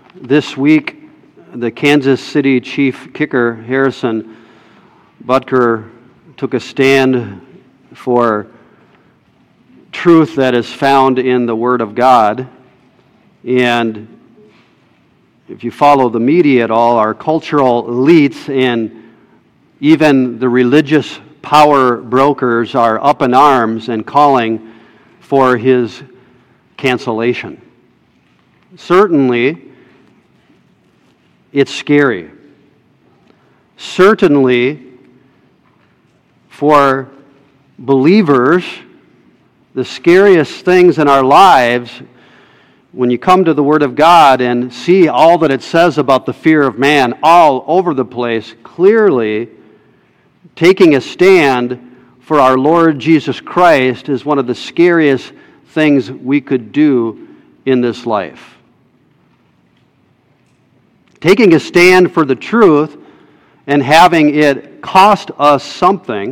This week, the Kansas City chief kicker, Harrison Butker, took a stand for truth that is found in the Word of God. And if you follow the media at all, our cultural elites and even the religious power brokers are up in arms and calling for his cancellation. Certainly, it's scary. Certainly, for believers, the scariest things in our lives, when you come to the Word of God and see all that it says about the fear of man all over the place, clearly taking a stand for our Lord Jesus Christ is one of the scariest things we could do in this life. Taking a stand for the truth and having it cost us something,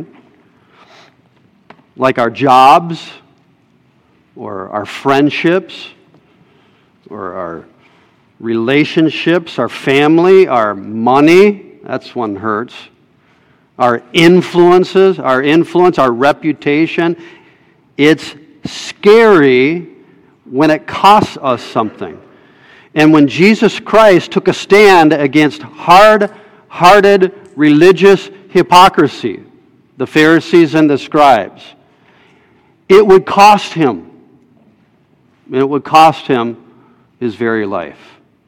like our jobs, or our friendships, or our relationships, our family, our money, that's one hurts. Our influences, our influence, our reputation. It's scary when it costs us something. And when Jesus Christ took a stand against hard-hearted religious hypocrisy, the Pharisees and the scribes, it would cost him. It would cost him his very life.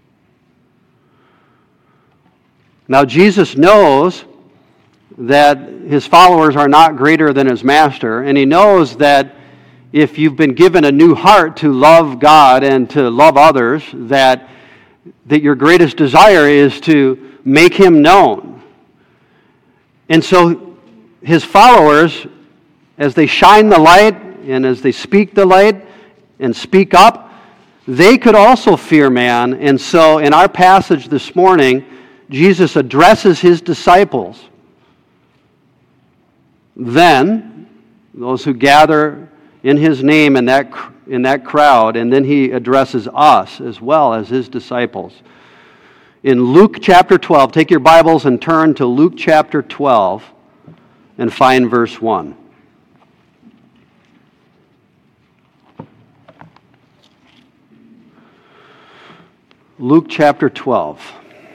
Now, Jesus knows that his followers are not greater than his master, and he knows that if you've been given a new heart to love God and to love others, that your greatest desire is to make him known. And so his followers, as they shine the light and as they speak the light and speak up, they could also fear man. And so in our passage this morning, Jesus addresses his disciples. Then, those who gather in his name in that crowd, and then he addresses us as well as his disciples. In Luke chapter 12, take your Bibles and turn to Luke chapter 12 and find verse 1. Luke chapter 12.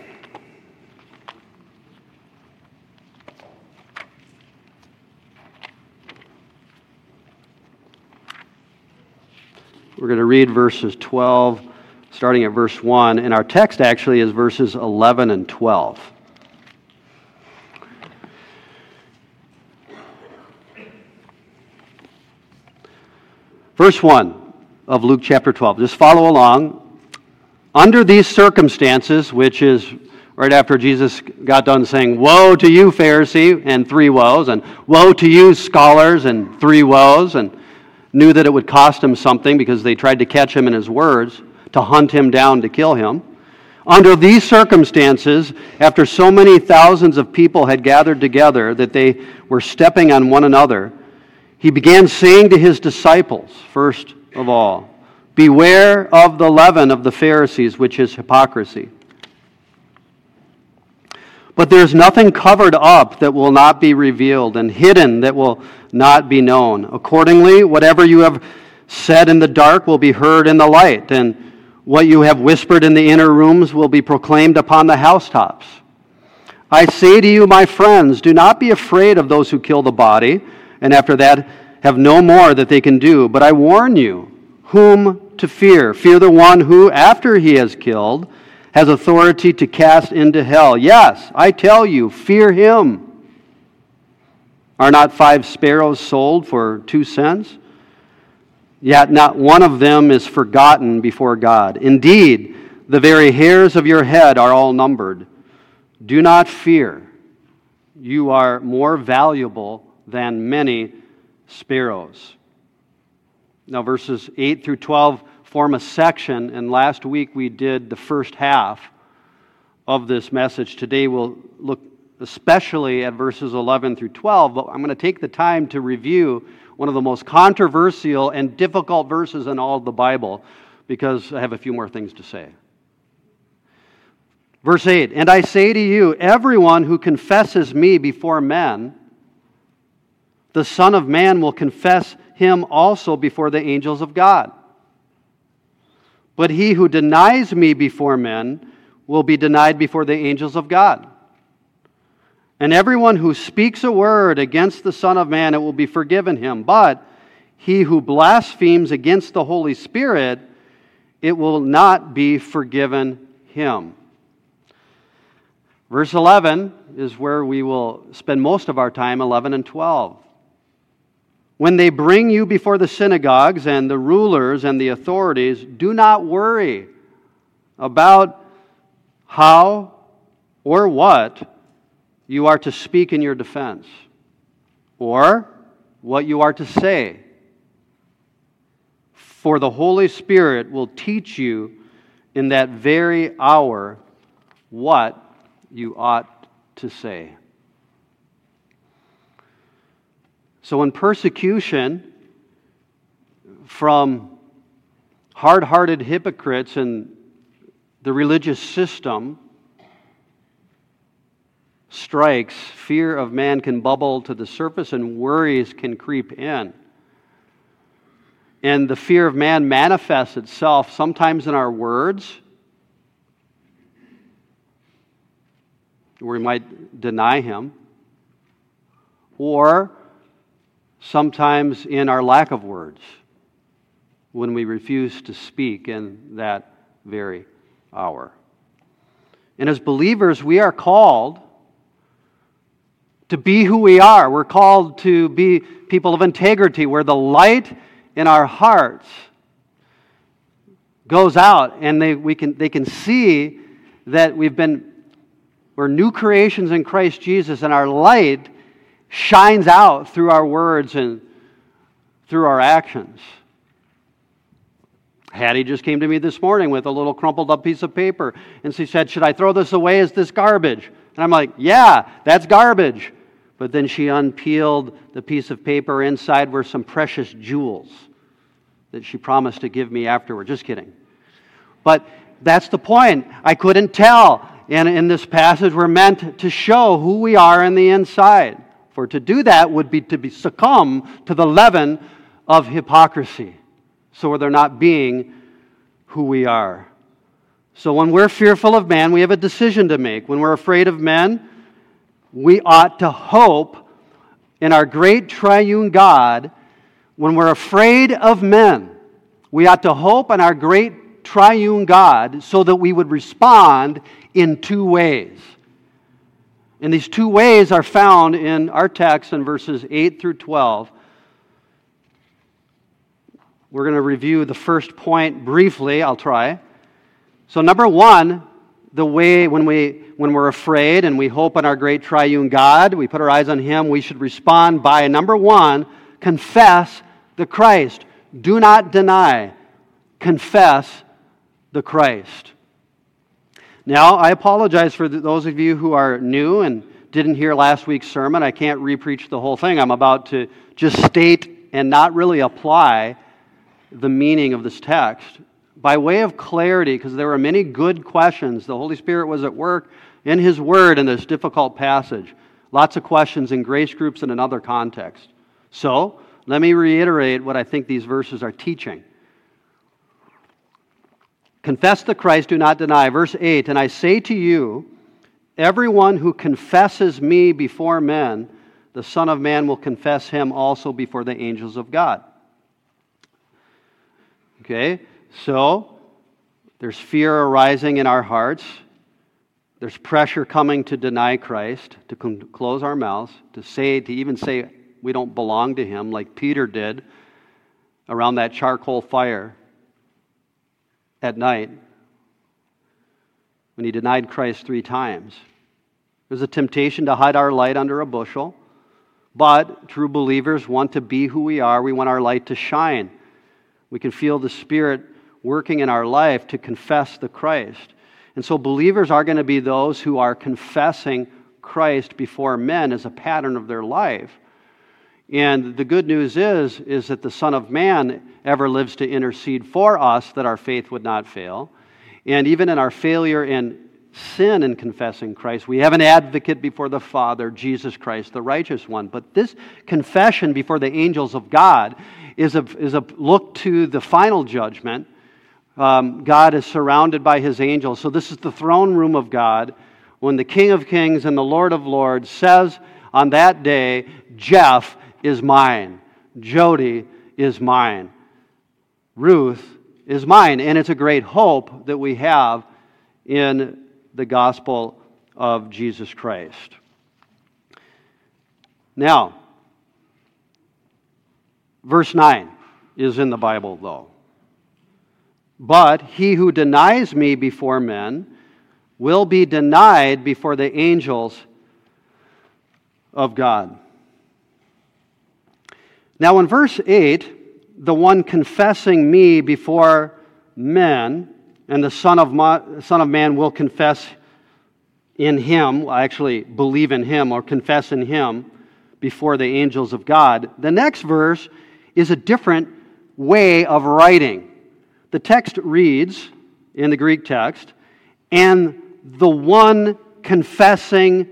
We're going to read verses 12, starting at verse 1, and our text actually is verses 11 and 12. Verse 1 of Luke chapter 12. Just follow along. Under these circumstances, which is right after Jesus got done saying, "Woe to you, Pharisee," and 3 woes, and "Woe to you, scholars," and 3 woes, and knew that it would cost him something because they tried to catch him in his words, to hunt him down, to kill him. Under these circumstances, after so many thousands of people had gathered together that they were stepping on one another, he began saying to his disciples, first of all, "Beware of the leaven of the Pharisees, which is hypocrisy. But there is nothing covered up that will not be revealed, and hidden that will not be known. Accordingly, whatever you have said in the dark will be heard in the light, and what you have whispered in the inner rooms will be proclaimed upon the housetops. I say to you, my friends, do not be afraid of those who kill the body, and after that have no more that they can do. But I warn you, whom to fear. Fear the one who, after he has killed, has authority to cast into hell. Yes, I tell you, fear him. Are not 5 sparrows sold for 2 cents? Yet not one of them is forgotten before God. Indeed, the very hairs of your head are all numbered. Do not fear. You are more valuable than many sparrows." Now, verses 8 through 12 form a section, and last week we did the first half of this message. Today we'll look especially at verses 11 through 12, but I'm going to take the time to review one of the most controversial and difficult verses in all of the Bible, because I have a few more things to say. Verse 8, and I say to you, everyone who confesses me before men, the Son of Man will confess him also before the angels of God. But he who denies me before men will be denied before the angels of God. And everyone who speaks a word against the Son of Man, it will be forgiven him. But he who blasphemes against the Holy Spirit, it will not be forgiven him. Verse 11 is where we will spend most of our time, 11 and 12. When they bring you before the synagogues and the rulers and the authorities, do not worry about how or what you are to speak in your defense, or what you are to say. For the Holy Spirit will teach you in that very hour what you ought to say. So when persecution from hard-hearted hypocrites and the religious system strikes, fear of man can bubble to the surface and worries can creep in. And the fear of man manifests itself sometimes in our words, where we might deny him, or sometimes in our lack of words, when we refuse to speak in that very hour. And as believers, we are called to be who we are. We're called to be people of integrity, where the light in our hearts goes out, and they can see that we're new creations in Christ Jesus, and our light shines out through our words and through our actions. Hattie just came to me this morning with a little crumpled up piece of paper, and she said, "Should I throw this away? Is this garbage?" And I'm like, "Yeah, that's garbage." But then she unpeeled the piece of paper. Inside were some precious jewels that she promised to give me afterward. Just kidding. But that's the point. I couldn't tell. And in this passage, we're meant to show who we are in the inside. For to do that would be to succumb to the leaven of hypocrisy. So they're not being who we are. So when we're fearful of man, we have a decision to make. When we're afraid of men, we ought to hope in our great triune God. When we're afraid of men, we ought to hope in our great triune God so that we would respond in two ways. And these two ways are found in our text in verses 8 through 12. We're going to review the first point briefly. I'll try. So number one, the way when we're afraid and we hope in our great triune God, we put our eyes on Him, we should respond by, number one, confess the Christ. Do not deny. Confess the Christ. Now, I apologize for those of you who are new and didn't hear last week's sermon. I can't repreach the whole thing. I'm about to just state and not really apply the meaning of this text. By way of clarity, because there were many good questions, the Holy Spirit was at work in His Word in this difficult passage. Lots of questions in grace groups and in other contexts. So, let me reiterate what I think these verses are teaching. Confess the Christ, do not deny. Verse 8, and I say to you, everyone who confesses me before men, the Son of Man will confess him also before the angels of God. Okay, so there's fear arising in our hearts. There's pressure coming to deny Christ, to close our mouths, to even say we don't belong to Him, like Peter did around that charcoal fire at night when he denied Christ 3 times. There's a temptation to hide our light under a bushel, but true believers want to be who we are. We want our light to shine. We can feel the Spirit working in our life to confess the Christ. And so believers are going to be those who are confessing Christ before men as a pattern of their life. And the good news is that the Son of Man ever lives to intercede for us, that our faith would not fail. And even in our failure in sin in confessing Christ. We have an advocate before the Father, Jesus Christ, the righteous one. But this confession before the angels of God is a look to the final judgment. God is surrounded by His angels. So this is the throne room of God when the King of Kings and the Lord of Lords says on that day, Jeff is mine, Jody is mine, Ruth is mine. And it's a great hope that we have in the gospel of Jesus Christ. Now, verse 9 is in the Bible, though. But he who denies me before men will be denied before the angels of God. Now, in verse 8, the one confessing me before men, and the Son of Man will confess in him, actually believe in him or confess in him before the angels of God. The next verse is a different way of writing. The text reads, in the Greek text, and the one confessing,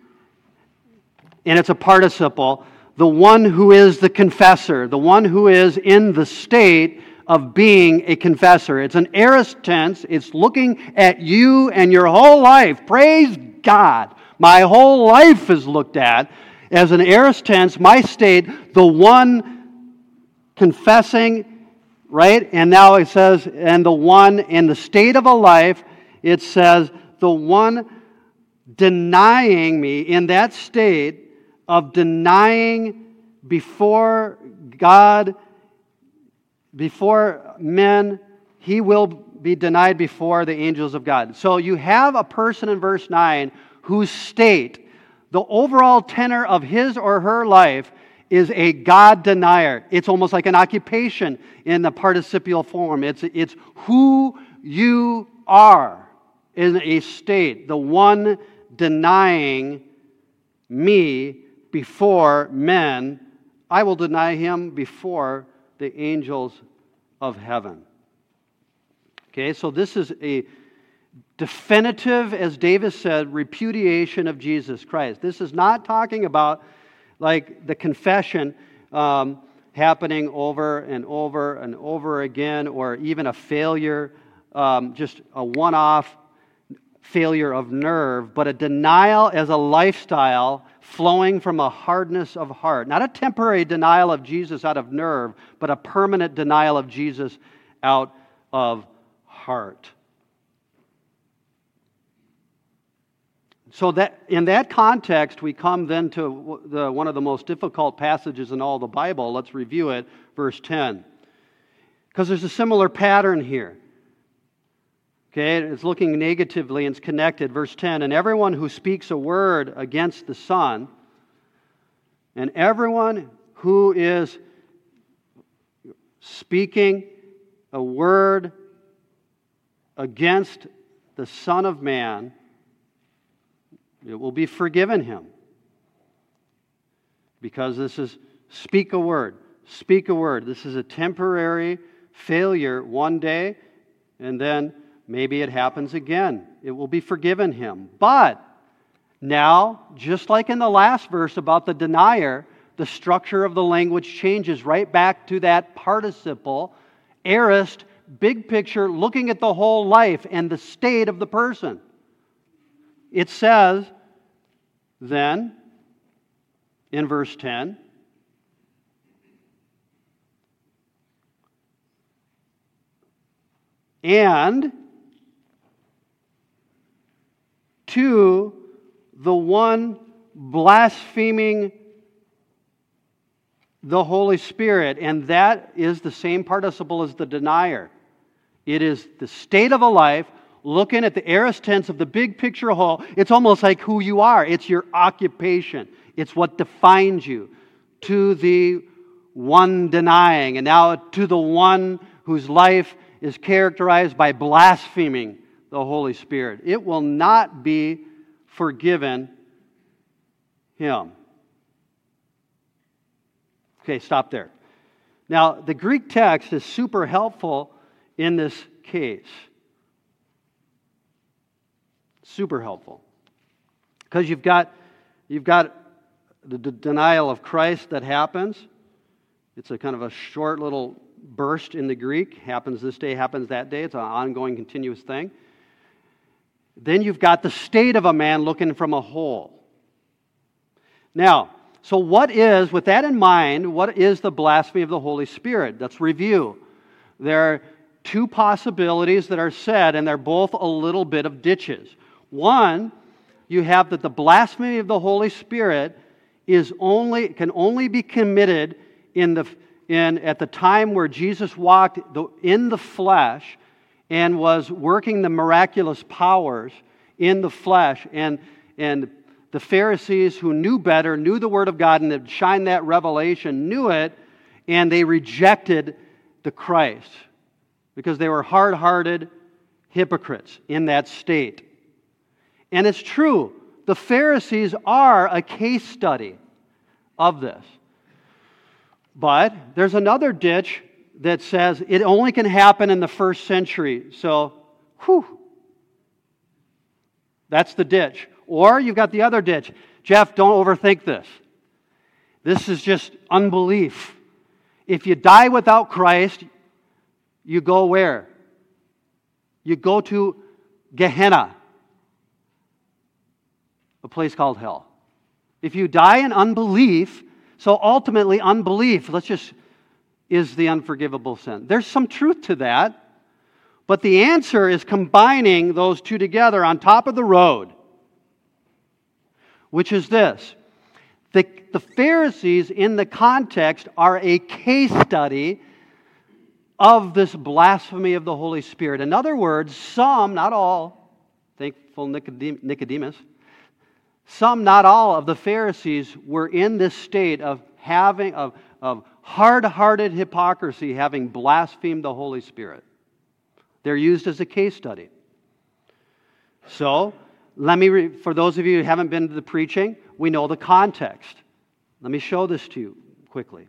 and it's a participle, the one who is the confessor, the one who is in the state of being a confessor. It's an aorist tense. It's looking at you and your whole life. Praise God. My whole life is looked at as an aorist tense, my state, the one confessing, right? And now it says, and the one in the state of a life, it says, the one denying me, in that state of denying before God, before men, he will be denied before the angels of God. So you have a person in verse 9 whose state, the overall tenor of his or her life, is a God denier. It's almost like an occupation in the participial form. It's who you are in a state. The one denying me before men, I will deny him before the angels of heaven. Okay, so this is a definitive, as Davis said, repudiation of Jesus Christ. This is not talking about like the confession happening over and over and over again, or even a failure, just a one-off failure of nerve, but a denial as a lifestyle flowing from a hardness of heart. Not a temporary denial of Jesus out of nerve, but a permanent denial of Jesus out of heart. So that in that context, we come then to one of the most difficult passages in all the Bible. Let's review it, verse 10. Because there's a similar pattern here. Okay, it's looking negatively and it's connected. Verse 10, and everyone who speaks a word against the Son, and everyone who is speaking a word against the Son of Man, it will be forgiven him. Because this is speak a word. Speak a word. This is a temporary failure one day, and then maybe it happens again. It will be forgiven him. But now, just like in the last verse about the denier, the structure of the language changes right back to that participle, aorist, big picture, looking at the whole life and the state of the person. It says, then, in verse 10, and to the one blaspheming the Holy Spirit, and that is the same participle as the denier. It is the state of a life, looking at the aorist tense of the big picture whole. It's almost like who you are. It's your occupation. It's what defines you. To the one denying, and now to the one whose life is characterized by blaspheming the Holy Spirit. It will not be forgiven him. Okay, stop there. Now, the Greek text is super helpful in this case. Super helpful. Because you've got the denial of Christ that happens. It's a kind of a short little burst in the Greek. Happens this day, happens that day. It's an ongoing, continuous thing. Then you've got the state of a man looking from a hole. Now, so with that in mind, what is the blasphemy of the Holy Spirit? Let's review. There are two possibilities that are said, and they're both a little bit of ditches. One, you have that the blasphemy of the Holy Spirit can only be committed at the time where Jesus walked in the flesh and was working the miraculous powers in the flesh, and the Pharisees who knew better, knew the Word of God, and had shined that revelation, knew it, and they rejected the Christ because they were hard-hearted hypocrites in that state. And it's true, the Pharisees are a case study of this. But there's another ditch that says it only can happen in the first century. So, that's the ditch. Or you've got the other ditch. Jeff, don't overthink this. This is just unbelief. If you die without Christ, you go where? You go to Gehenna, a place called hell. If you die in unbelief, so ultimately unbelief, is the unforgivable sin. There's some truth to that, but the answer is combining those two together on top of the road, which is this. The Pharisees in the context are a case study of this blasphemy of the Holy Spirit. In other words, some, not all, thankful Nicodemus, some, not all, of the Pharisees were in this state of hard-hearted hypocrisy, having blasphemed the Holy Spirit. They're used as a case study. So, for those of you who haven't been to the preaching, we know the context. Let me show this to you quickly.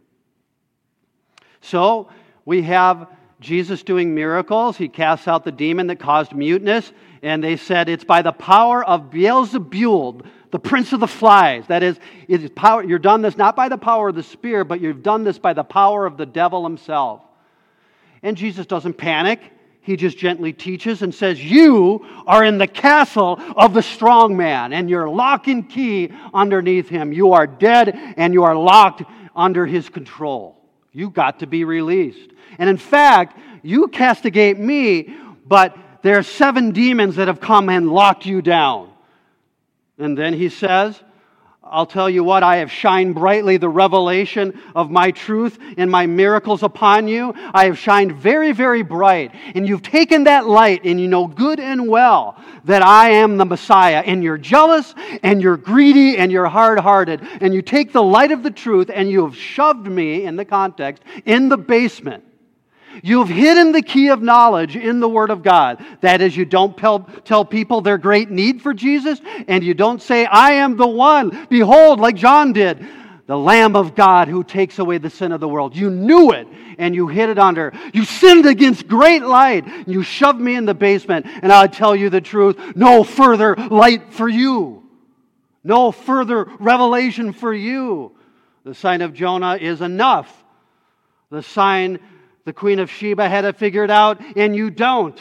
So, we have Jesus doing miracles. He casts out the demon that caused muteness, and they said it's by the power of Beelzebul, the prince of the flies. That is, it is power. You've done this not by the power of the Spirit, but you've done this by the power of the devil himself. And Jesus doesn't panic. He just gently teaches and says, you are in the castle of the strong man, and you're lock and key underneath him. You are dead, and you are locked under his control. You got to be released. And in fact, you castigate me, but there are 7 demons that have come and locked you down. And then he says, I'll tell you what, I have shined brightly the revelation of my truth and my miracles upon you. I have shined very, very bright. And you've taken that light, and you know good and well that I am the Messiah. And you're jealous, and you're greedy, and you're hard-hearted. And you take the light of the truth, and you have shoved me, in the context, in the basement. You've hidden the key of knowledge in the Word of God. That is, you don't tell people their great need for Jesus, and you don't say, I am the one, behold, like John did, the Lamb of God who takes away the sin of the world. You knew it, and you hid it under. You sinned against great light, and you shoved me in the basement, and I'll tell you the truth, no further light for you. No further revelation for you. The sign of Jonah is enough. The sign the Queen of Sheba had it figured out, and you don't.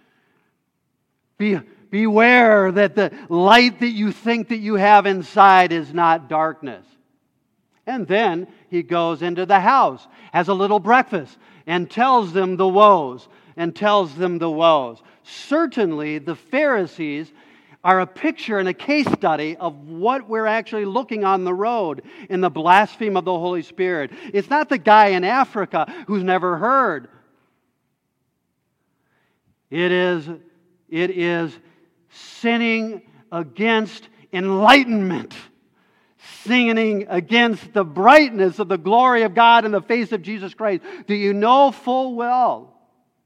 Beware that the light that you think that you have inside is not darkness. And then he goes into the house, has a little breakfast, and tells them the woes, Certainly, the Pharisees are a picture and a case study of what we're actually looking on the road in the blasphemy of the Holy Spirit. It's not the guy in Africa who's never heard. It is sinning against enlightenment, sinning against the brightness of the glory of God in the face of Jesus Christ that you know full well.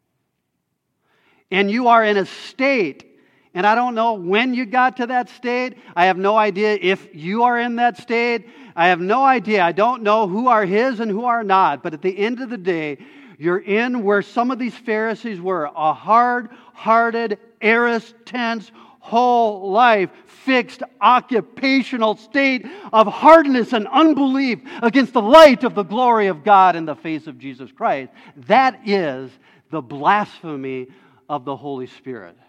And you are in a state. And I don't know when you got to that state. I have no idea if you are in that state. I have no idea. I don't know who are his and who are not. But at the end of the day, you're in where some of these Pharisees were. A hard-hearted, tense, whole life, fixed occupational state of hardness and unbelief against the light of the glory of God in the face of Jesus Christ. That is the blasphemy of the Holy Spirit.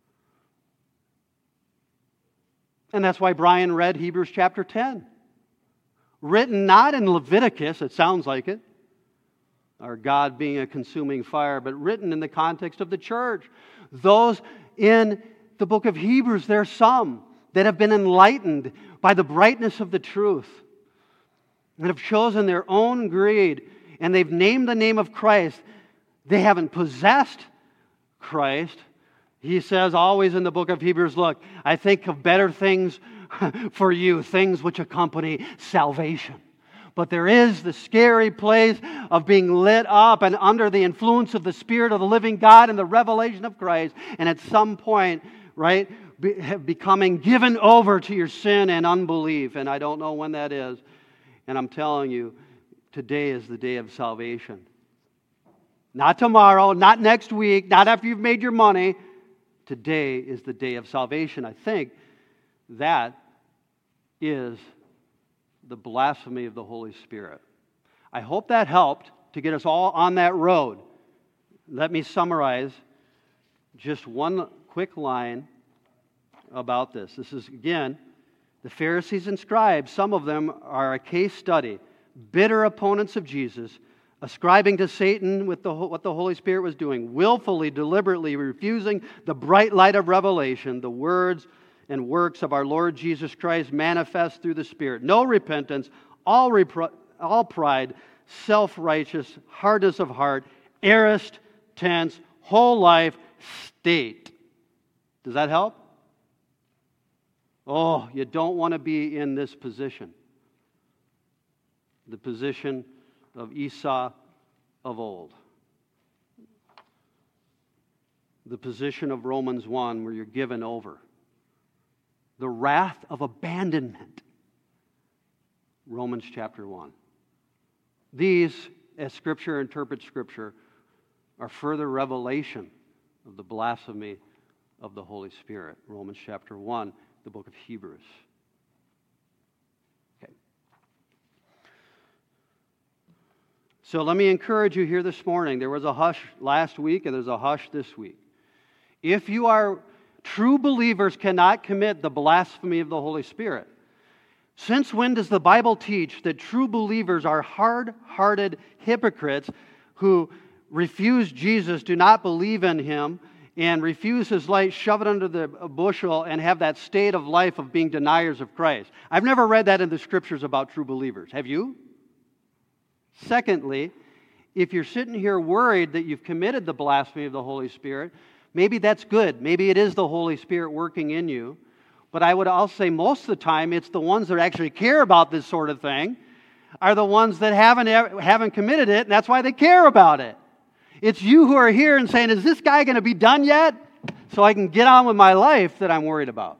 And that's why Brian read Hebrews chapter 10. Written not in Leviticus, it sounds like it, or God being a consuming fire, but written in the context of the church. Those in the book of Hebrews, there are some that have been enlightened by the brightness of the truth and have chosen their own greed, and they've named the name of Christ. They haven't possessed Christ. He says always in the book of Hebrews, look, I think of better things for you, things which accompany salvation. But there is the scary place of being lit up and under the influence of the Spirit of the living God and the revelation of Christ, and at some point, right, becoming given over to your sin and unbelief. And I don't know when that is. And I'm telling you, today is the day of salvation. Not tomorrow, not next week, not after you've made your money. Today is the day of salvation. I think that is the blasphemy of the Holy Spirit. I hope that helped to get us all on that road. Let me summarize just one quick line about this. This is, again, the Pharisees and scribes. Some of them are a case study, bitter opponents of Jesus, ascribing to Satan what the Holy Spirit was doing, willfully, deliberately refusing the bright light of revelation, the words and works of our Lord Jesus Christ manifest through the Spirit. No repentance, all pride, self-righteous, hardness of heart, aorist, tense, whole life, state. Does that help? Oh, you don't want to be in this position. The position of Esau of old. The position of Romans 1 where you're given over. The wrath of abandonment. Romans chapter 1. These, as Scripture interprets Scripture, are further revelation of the blasphemy of the Holy Spirit. Romans chapter 1, the book of Hebrews. Okay. So let me encourage you here this morning. There was a hush last week and there's a hush this week. If you are true believers cannot commit the blasphemy of the Holy Spirit. Since when does the Bible teach that true believers are hard-hearted hypocrites who refuse Jesus, do not believe in Him, and refuse His light, shove it under the bushel, and have that state of life of being deniers of Christ? I've never read that in the Scriptures about true believers. Have you? Secondly, if you're sitting here worried that you've committed the blasphemy of the Holy Spirit, maybe that's good. Maybe it is the Holy Spirit working in you. But I'll say most of the time, it's the ones that actually care about this sort of thing are the ones that haven't committed it, and that's why they care about it. It's you who are here and saying, is this guy going to be done yet? So I can get on with my life that I'm worried about.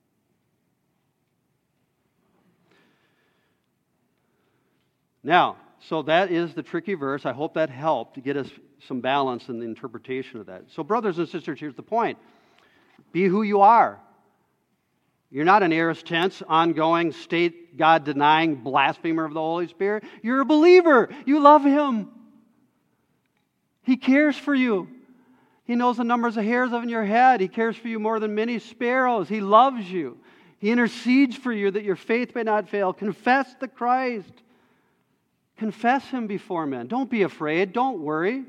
Now, so that is the tricky verse. I hope that helped to get us some balance in the interpretation of that. So brothers and sisters, here's the point. Be who you are. You're not an aorist tense, ongoing, state God-denying blasphemer of the Holy Spirit. You're a believer. You love Him. He cares for you. He knows the numbers of hairs on your head. He cares for you more than many sparrows. He loves you. He intercedes for you that your faith may not fail. Confess the Christ. Confess Him before men. Don't be afraid. Don't worry.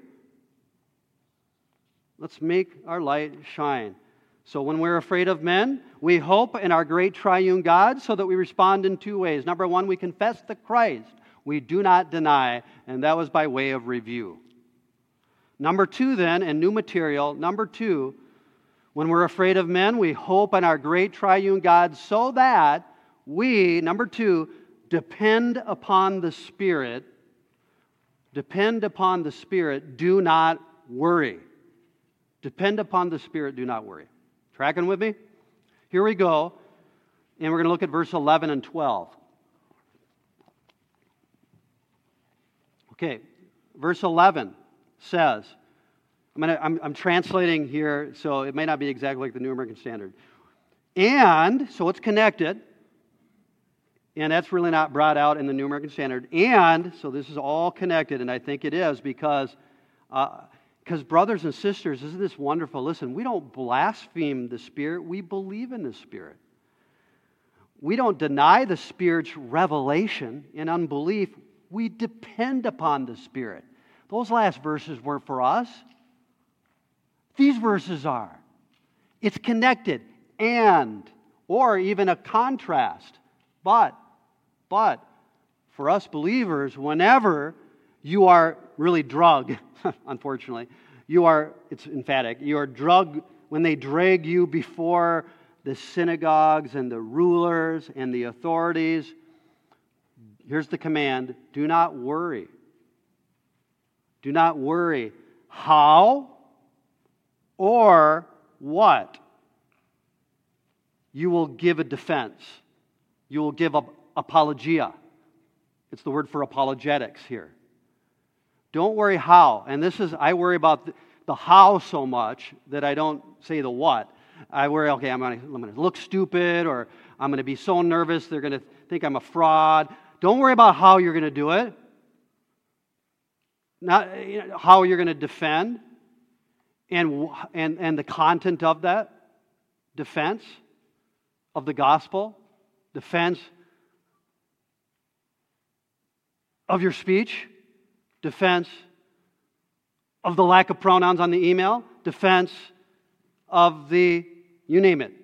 Let's make our light shine. So when we're afraid of men, we hope in our great triune God so that we respond in two ways. Number one, we confess the Christ. We do not deny, and that was by way of review. Number two then, and new material, number two, when we're afraid of men, we hope in our great triune God so that we, number two, depend upon the Spirit. Depend upon the Spirit, do not worry. Depend upon the Spirit, do not worry. Tracking with me? Here we go, and we're going to look at verse 11 and 12. Okay, verse 11 says, I'm translating here, so it may not be exactly like the New American Standard. And, so it's connected, and that's really not brought out in the New American Standard. And, so this is all connected, and I think it is because brothers and sisters, isn't this wonderful? Listen, we don't blaspheme the Spirit, we believe in the Spirit. We don't deny the Spirit's revelation in unbelief. We depend upon the Spirit. Those last verses weren't for us. These verses are. It's connected and, or even a contrast. But, for us believers, whenever you are really drugged, unfortunately, it's emphatic, you are drugged when they drag you before the synagogues and the rulers and the authorities. Here's the command: do not worry. Do not worry how or what you will give a defense. You will give apologia. It's the word for apologetics here. Don't worry how. And I worry about the how so much that I don't say the what. I worry, okay, I'm going to look stupid, or I'm going to be so nervous they're going to think I'm a fraud. Don't worry about how you're going to do it. Not how you're going to defend and the content of that defense of the gospel, defense of your speech, defense of the lack of pronouns on the email, defense of the, you name it.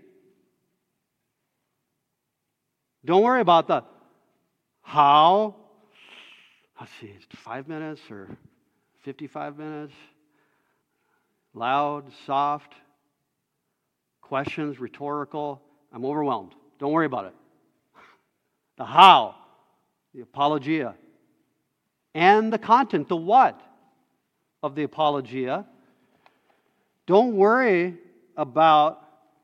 Don't worry about the how. Let's see, it's 5 minutes or 55 minutes. Loud, soft, questions, rhetorical. I'm overwhelmed. Don't worry about it. The how, the apologia, and the content, the what of the apologia. Don't worry about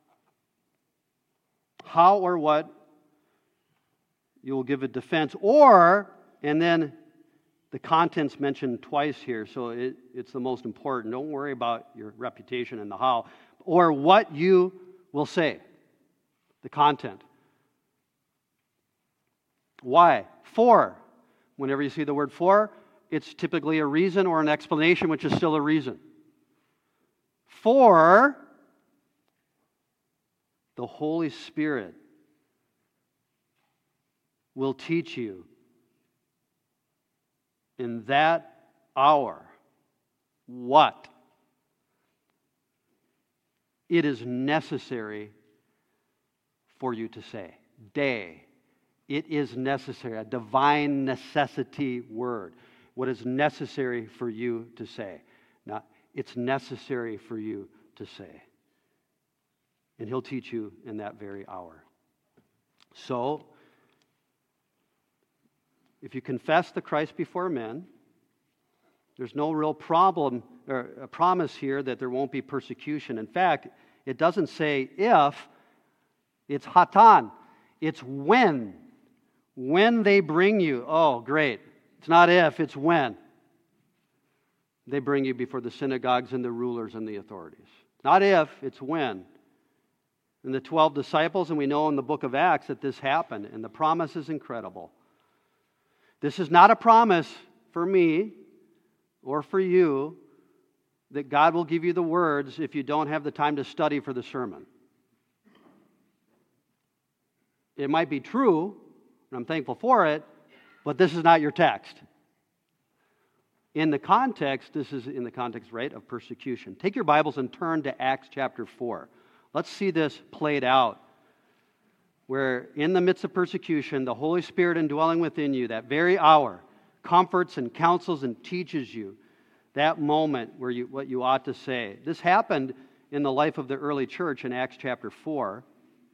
how or what you will give a defense, and then the content's mentioned twice here, so it's the most important. Don't worry about your reputation and the how, or what you will say, the content. Why? For. Whenever you see the word for, it's typically a reason or an explanation, which is still a reason. For the Holy Spirit will teach you in that hour what it is necessary for you to say. It is necessary, a divine necessity word. What is necessary for you to say. Now, it's necessary for you to say. And He'll teach you in that very hour. So, if you confess the Christ before men, there's no real problem or a promise here that there won't be persecution. In fact, it doesn't say if, it's hatan. It's when. When they bring you. Oh, great. It's not if, it's when. They bring you before the synagogues and the rulers and the authorities. Not if, it's when. And the 12 disciples, and we know in the book of Acts that this happened, and the promise is incredible. This is not a promise for me or for you that God will give you the words if you don't have the time to study for the sermon. It might be true, and I'm thankful for it, but this is not your text. In the context, this is in the context, right, of persecution. Take your Bibles and turn to Acts chapter 4. Let's see this played out. Where in the midst of persecution, the Holy Spirit indwelling within you, that very hour, comforts and counsels and teaches you that moment where what you ought to say. This happened in the life of the early church in Acts chapter 4.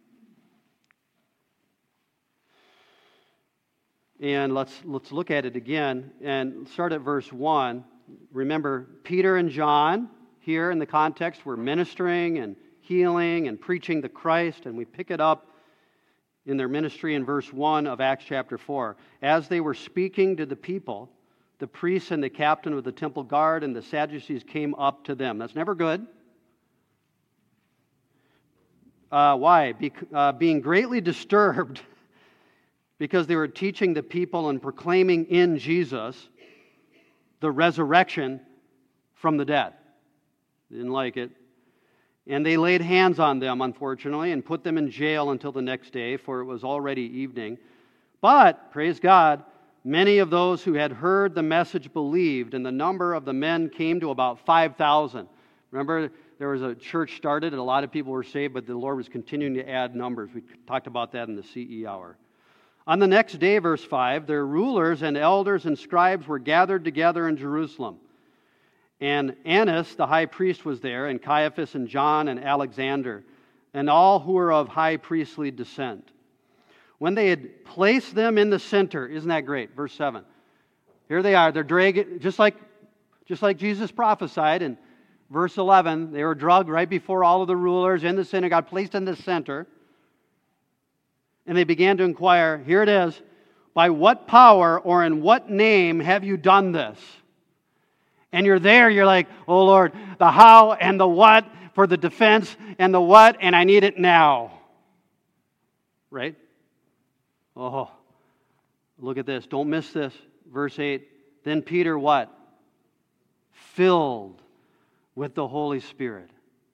And let's look at it again and start at verse 1. Remember, Peter and John here in the context were ministering and healing and preaching the Christ, and we pick it up in their ministry in verse 1 of Acts chapter 4. As they were speaking to the people, the priests and the captain of the temple guard and the Sadducees came up to them. That's never good. Why? Being greatly disturbed because they were teaching the people and proclaiming in Jesus the resurrection from the dead. They didn't like it. And they laid hands on them, unfortunately, and put them in jail until the next day, for it was already evening. But, praise God, many of those who had heard the message believed, and the number of the men came to about 5,000. Remember, there was a church started, and a lot of people were saved, but the Lord was continuing to add numbers. We talked about that in the CE hour. On the next day, verse 5, their rulers and elders and scribes were gathered together in Jerusalem. And Annas, the high priest, was there, and Caiaphas and John and Alexander, and all who were of high priestly descent. When they had placed them in the center, isn't that great? Verse 7. Here they are. They're dragging, just like Jesus prophesied in verse 11. They were drugged right before all of the rulers in the synagogue, placed in the center. And they began to inquire, here it is, by what power or in what name have you done this? And you're there, you're like, oh Lord, the how and the what for the defense and the what, and I need it now. Right? Oh, look at this. Don't miss this. Verse 8. Then Peter what? Filled with the Holy Spirit,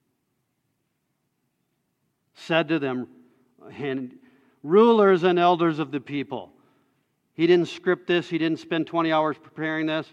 said to them, and rulers and elders of the people. He didn't script this. He didn't spend 20 hours preparing this.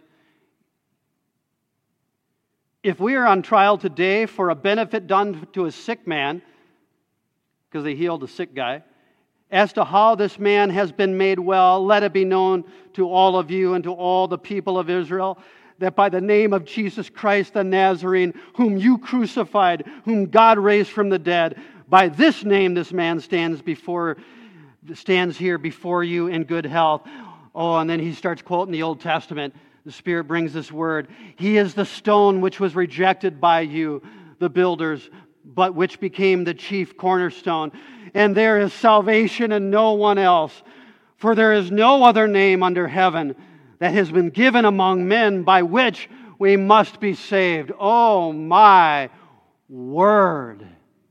If we are on trial today for a benefit done to a sick man, because they healed a sick guy, as to how this man has been made well, let it be known to all of you and to all the people of Israel that by the name of Jesus Christ the Nazarene, whom you crucified, whom God raised from the dead, by this name this man stands here before you in good health. Oh, and then he starts quoting the Old Testament. The Spirit brings this word. He is the stone which was rejected by you, the builders, but which became the chief cornerstone. And there is salvation in no one else. For there is no other name under heaven that has been given among men by which we must be saved. Oh my word.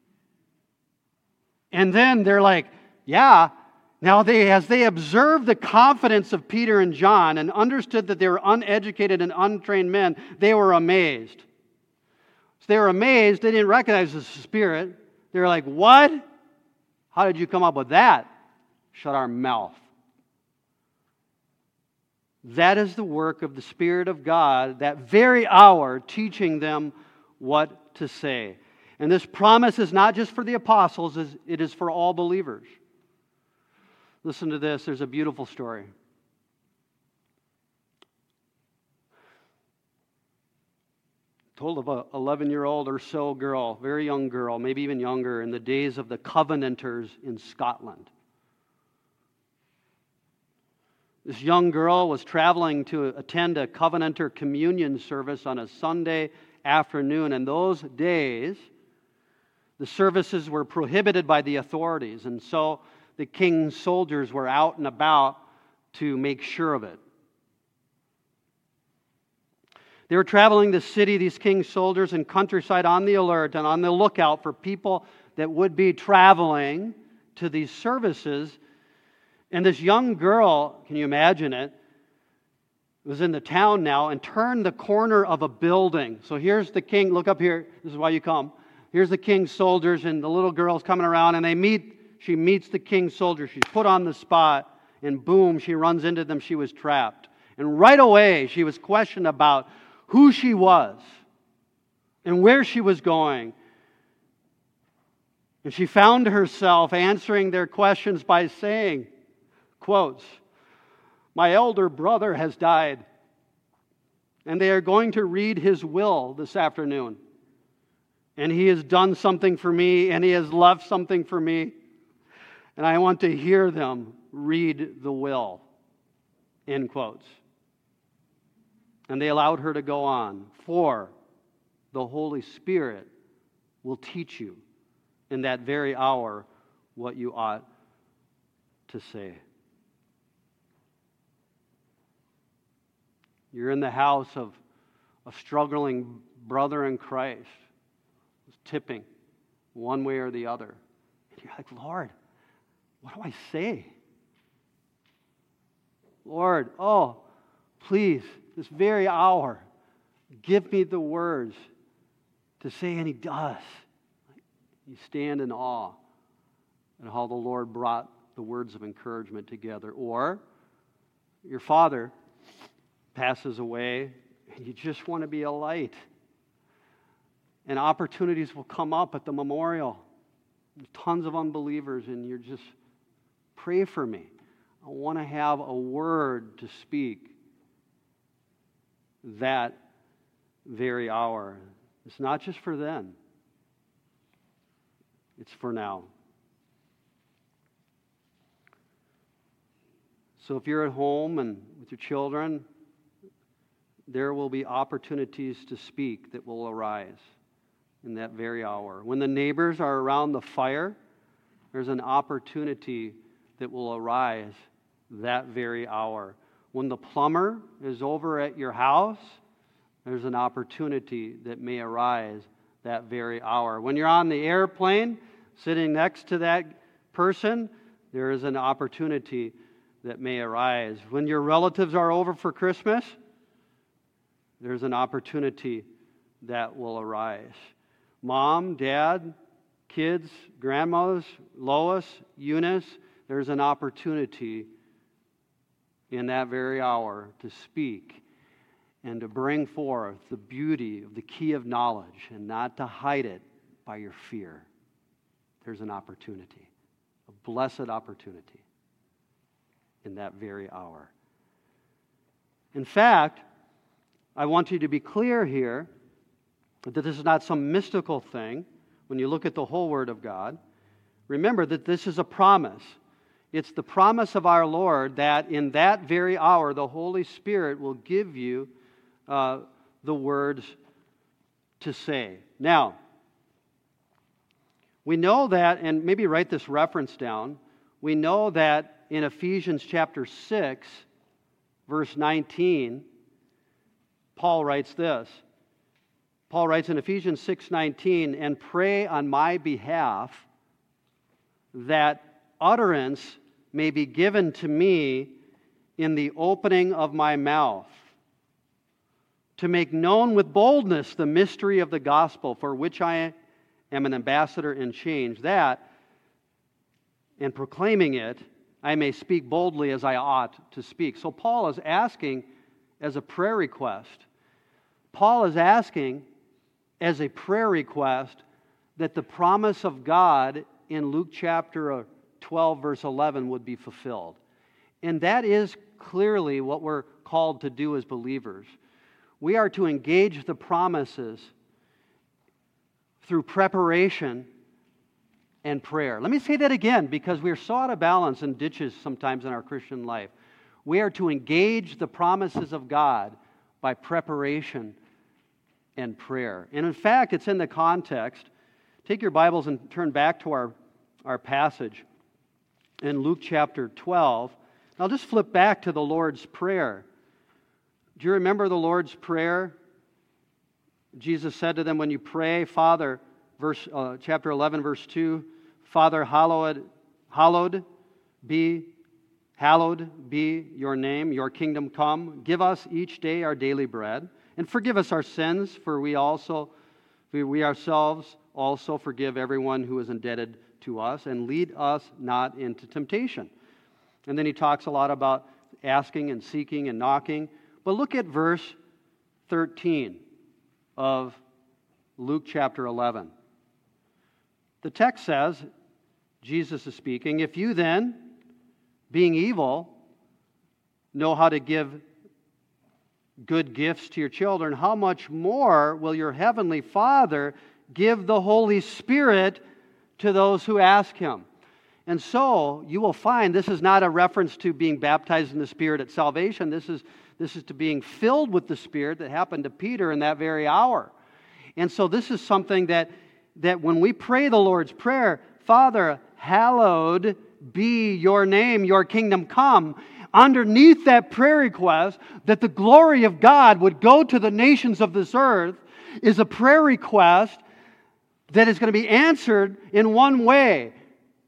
And then they're like, yeah. Now, as they observed the confidence of Peter and John and understood that they were uneducated and untrained men, they were amazed. So they were amazed. They didn't recognize the Spirit. They were like, what? How did you come up with that? Shut our mouth. That is the work of the Spirit of God, that very hour, teaching them what to say. And this promise is not just for the apostles, it is for all believers. Listen to this. There's a beautiful story. Told of a 11-year-old or so girl, very young girl, maybe even younger, in the days of the Covenanters in Scotland. This young girl was traveling to attend a Covenanter communion service on a Sunday afternoon. And those days, the services were prohibited by the authorities. And so the king's soldiers were out and about to make sure of it. They were traveling the city, these king's soldiers, and countryside on the alert and on the lookout for people that would be traveling to these services. And this young girl, can you imagine it, was in the town now and turned the corner of a building. So here's the king. Look up here. This is why you come. Here's the king's soldiers, and the little girl's coming around, and she meets the king's soldiers. She's put on the spot, and boom, she runs into them. She was trapped. And right away, she was questioned about who she was and where she was going. And she found herself answering their questions by saying, quotes, "My elder brother has died, and they are going to read his will this afternoon. And he has done something for me, and he has left something for me. And I want to hear them read the will." End quotes. And they allowed her to go on. For the Holy Spirit will teach you in that very hour what you ought to say. You're in the house of a struggling brother in Christ, who's tipping one way or the other. You're like, Lord, what do I say? Lord, please, this very hour, give me the words to say, and He does. You stand in awe at how the Lord brought the words of encouragement together. Or your father passes away, and you just want to be a light. And opportunities will come up at the memorial. There's tons of unbelievers, and you're just, pray for me. I want to have a word to speak that very hour. It's not just for then. It's for now. So if you're at home and with your children, there will be opportunities to speak that will arise in that very hour. When the neighbors are around the fire, there's an opportunity that will arise that very hour. When the plumber is over at your house, there's an opportunity that may arise that very hour. When you're on the airplane, sitting next to that person, there is an opportunity that may arise. When your relatives are over for Christmas, there's an opportunity that will arise. Mom, Dad, kids, grandmas, Lois, Eunice, there's an opportunity in that very hour to speak and to bring forth the beauty of the key of knowledge and not to hide it by your fear. There's an opportunity, a blessed opportunity in that very hour. In fact, I want you to be clear here that this is not some mystical thing. When you look at the whole Word of God, remember that this is a promise. It's the promise of our Lord that in that very hour, the Holy Spirit will give you the words to say. Now, we know that, and maybe write this reference down, we know that in Ephesians chapter 6, verse 19, Paul writes this. Paul writes in Ephesians 6:19, and pray on my behalf that utterance may be given to me in the opening of my mouth, to make known with boldness the mystery of the gospel, for which I am an ambassador in chains, that, in proclaiming it, I may speak boldly as I ought to speak. So Paul is asking as a prayer request. Paul is asking as a prayer request that the promise of God in Luke chapter 12, verse 11 would be fulfilled. And that is clearly what we're called to do as believers. We are to engage the promises through preparation and prayer. Let me say that again, because we're so out of balance in ditches sometimes in our Christian life. We are to engage the promises of God by preparation and prayer. And in fact, it's in the context. Take your Bibles and turn back to our passage in Luke chapter 12. I'll just flip back to the Lord's Prayer. Do you remember the Lord's Prayer? Jesus said to them, when you pray, Father, chapter 11, verse 2, Father, hallowed be your name, your kingdom come. Give us each day our daily bread, and forgive us our sins, for we ourselves also forgive everyone who is indebted to us, and lead us not into temptation. And then he talks a lot about asking and seeking and knocking. But look at verse 13 of Luke chapter 11. The text says, Jesus is speaking, if you then, being evil, know how to give good gifts to your children, how much more will your heavenly Father give the Holy Spirit to those who ask Him? And so you will find this is not a reference to being baptized in the Spirit at salvation. This is to being filled with the Spirit that happened to Peter in that very hour. And so this is something that when we pray the Lord's Prayer, Father, hallowed be your name, your kingdom come, underneath that prayer request that the glory of God would go to the nations of this earth is a prayer request that is going to be answered in one way.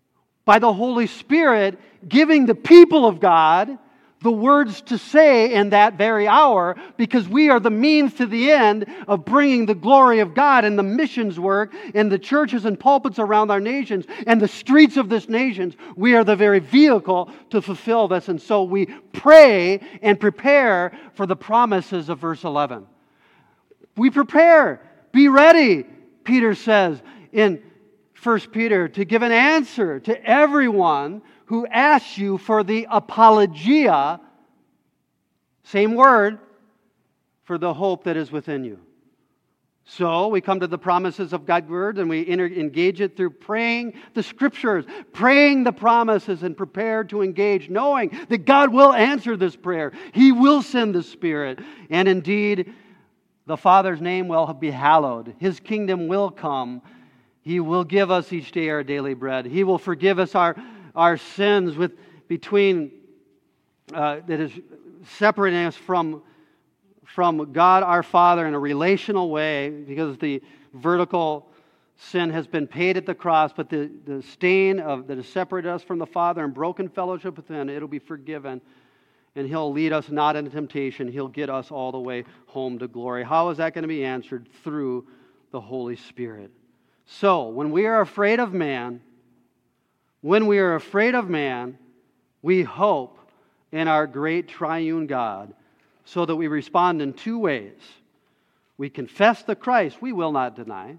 by the Holy Spirit giving the people of God the words to say in that very hour, because we are the means to the end of bringing the glory of God and the missions work in the churches and pulpits around our nations and the streets of this nation. We are the very vehicle to fulfill this. And so we pray and prepare for the promises of verse 11. We prepare. Be ready, Peter says in 1 Peter, to give an answer to everyone who asks you for the apologia, same word, for the hope that is within you. So we come to the promises of God's Word and we engage it through praying the Scriptures, praying the promises, and prepare to engage, knowing that God will answer this prayer. He will send the Spirit. And indeed, the Father's name will be hallowed. His kingdom will come. He will give us each day our daily bread. He will forgive us our sins that is separating us from God our Father in a relational way, because the vertical sin has been paid at the cross, but the stain that has separated us from the Father and broken fellowship with Him, it'll be forgiven. And He'll lead us not into temptation. He'll get us all the way home to glory. How is that going to be answered? Through the Holy Spirit. So, when we are afraid of man, we hope in our great triune God, so that we respond in two ways. We confess the Christ we will not deny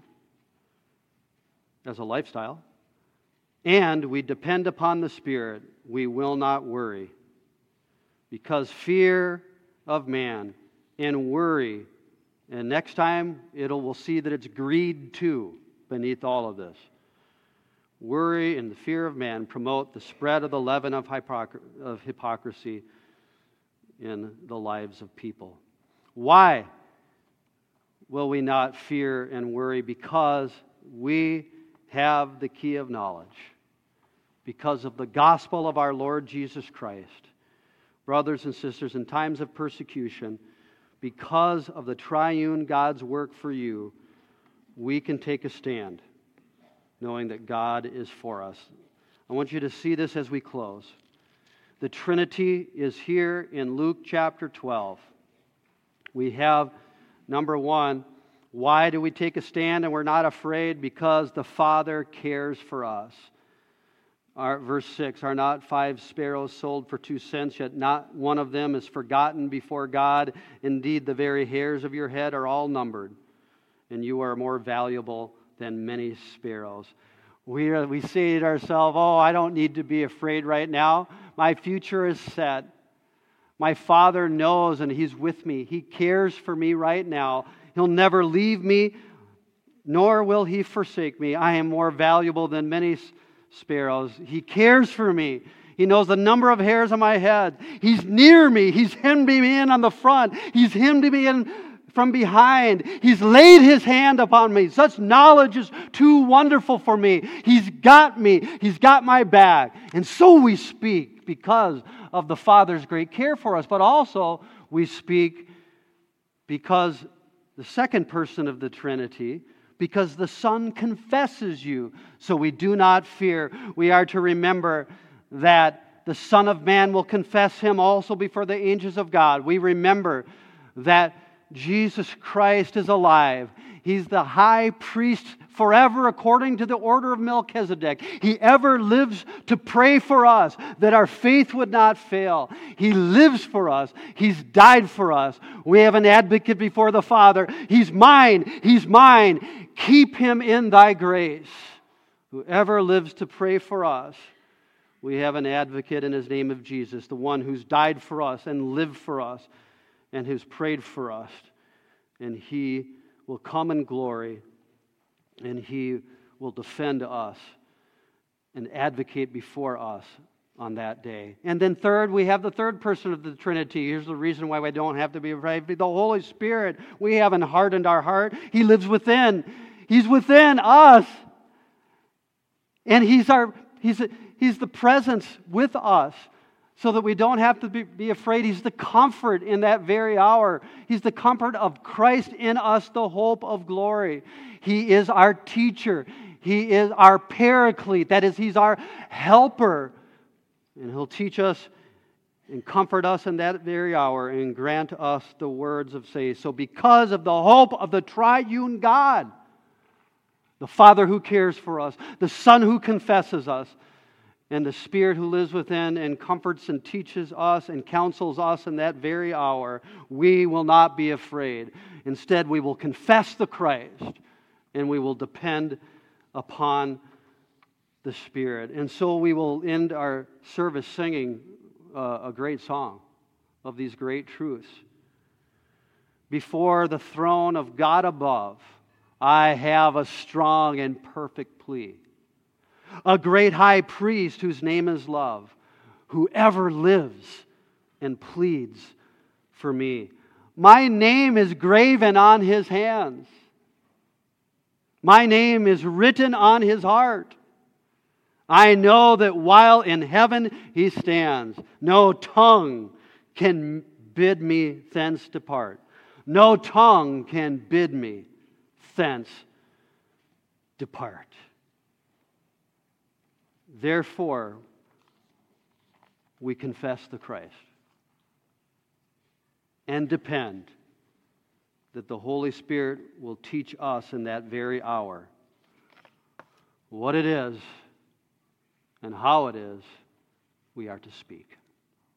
as a lifestyle, and we depend upon the Spirit we will not worry, because fear of man and worry, and next time we'll see that it's greed too beneath all of this. Worry and the fear of man promote the spread of the leaven of hypocrisy in the lives of people. Why will we not fear and worry? Because we have the key of knowledge. Because of the gospel of our Lord Jesus Christ. Brothers and sisters, in times of persecution, because of the triune God's work for you, we can take a stand, knowing that God is for us. I want you to see this as we close. The Trinity is here in Luke chapter 12. We have, number one, why do we take a stand and we're not afraid? Because the Father cares for us. Verse 6, are not 5 sparrows sold for 2 cents, yet not one of them is forgotten before God? Indeed, the very hairs of your head are all numbered, and you are more valuable than many sparrows. We say to ourselves, I don't need to be afraid right now. My future is set. My Father knows and He's with me. He cares for me right now. He'll never leave me, nor will He forsake me. I am more valuable than many sparrows. He cares for me. He knows the number of hairs on my head. He's near me. He's hemmed me in on the front. He's hemmed me in from behind. He's laid His hand upon me. Such knowledge is too wonderful for me. He's got me. He's got my back. And so we speak because of the Father's great care for us. But also we speak because the second person of the Trinity, because the Son confesses you. So we do not fear. We are to remember that the Son of Man will confess Him also before the angels of God. We remember that Jesus Christ is alive. He's the high priest forever according to the order of Melchizedek. He ever lives to pray for us that our faith would not fail. He lives for us. He's died for us. We have an advocate before the Father. He's mine. He's mine. Keep Him in thy grace. Whoever lives to pray for us, we have an advocate in His name of Jesus, the one who's died for us and lived for us and who's prayed for us. And He will come in glory, and He will defend us and advocate before us on that day. And then third, we have the third person of the Trinity. Here's the reason why we don't have to be afraid. The Holy Spirit. We haven't hardened our heart. He lives within. He's within us. And He's the presence with us, so that we don't have to be afraid. He's the comfort in that very hour. He's the comfort of Christ in us, the hope of glory. He is our teacher. He is our paraclete. That is, He's our helper. And He'll teach us and comfort us in that very hour and grant us the words of faith. So because of the hope of the triune God, the Father who cares for us, the Son who confesses us, and the Spirit who lives within and comforts and teaches us and counsels us in that very hour, we will not be afraid. Instead, we will confess the Christ and we will depend upon the Spirit. And so we will end our service singing a great song of these great truths. Before the throne of God above, I have a strong and perfect plea. A great high priest whose name is love, who ever lives and pleads for me. My name is graven on His hands. My name is written on His heart. I know that while in heaven He stands, no tongue can bid me thence depart. No tongue can bid me thence depart. Therefore, we confess the Christ and depend that the Holy Spirit will teach us in that very hour what it is and how it is we are to speak.